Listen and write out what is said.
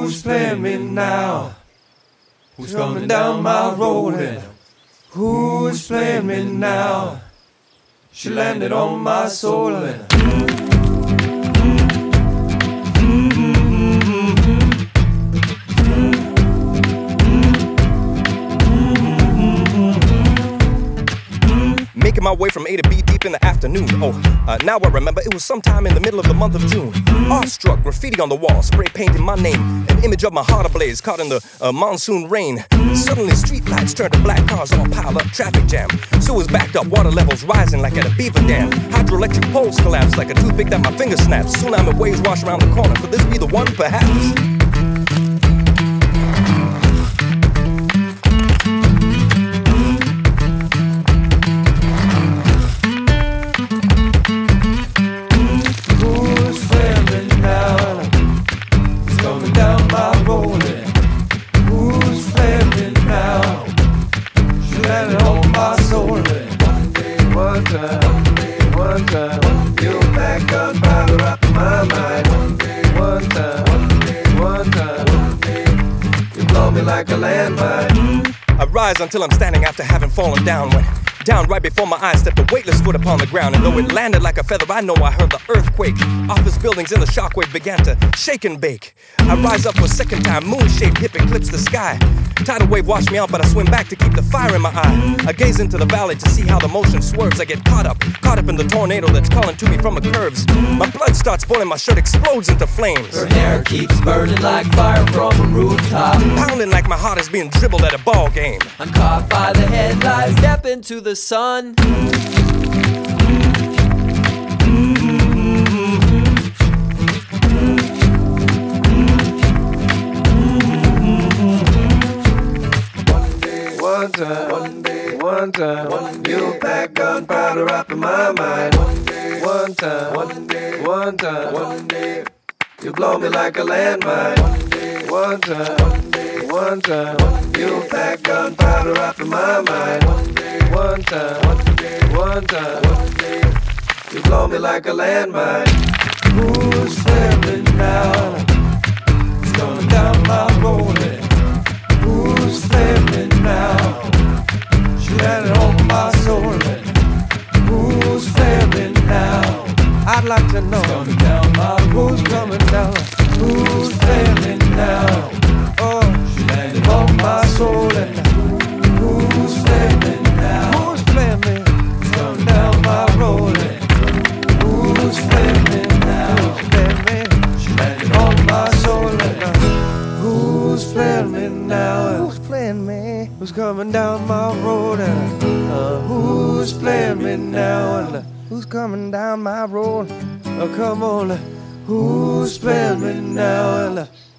Who's playing me now? Who's coming down my road? And who's playing me now? She landed on my soul. And making my way from A to B deep in the afternoon. Now I remember it was sometime in the middle of the month of June. Awestruck, graffiti on the wall, spray painting my name. An image of my heart ablaze, caught in the monsoon rain. Suddenly street lights turned to black, cars all piled up, traffic jam. Sewers backed up, water levels rising like at a beaver dam. Hydroelectric poles collapsed like a toothpick that my finger snaps. Tsunami waves wash around the corner. Could this be the one, perhaps? One time, you back on powder up in my mind. One time, you blow me like a landmine. I rise until I'm standing after having fallen down. When down right before my eyes stepped a weightless foot upon the ground. And though it landed like a feather, I know I heard the earthquake. Office buildings in the shockwave began to shake and bake. I rise up for a second time, moon-shaped hip eclipsed the sky. Tidal wave washed me out, but I swim back to keep the fire in my eye. I gaze into the valley to see how the motion swerves. I get caught up in the tornado that's calling to me from the curves. My blood starts boiling, my shirt explodes into flames. Her hair keeps burning like fire from a rooftop. Pounding like my heart is being dribbled at a ball game. I'm caught by the headlights, step into the sun. One time, you pack gunpowder up in my mind. One time, you blow me like a landmine. One time, you pack gunpowder up in my mind. One time, you blow me like a landmine. Who's flaming now? It's coming down my road. Who's flaming now? She landed on my soul. Who's flaming now? I'd like to know. Coming down my road. Who's coming down? Who's flaming now? Oh, she landed on my soul. Who's flaming now? Who's flaming? Coming down my road. Who's flaming now? Who's flaming? She landed on my soul. Who's flaming now? Who's playing me? Who's coming down my road? Who's playing me now? Who's coming down my road? Come on, who's playing me now?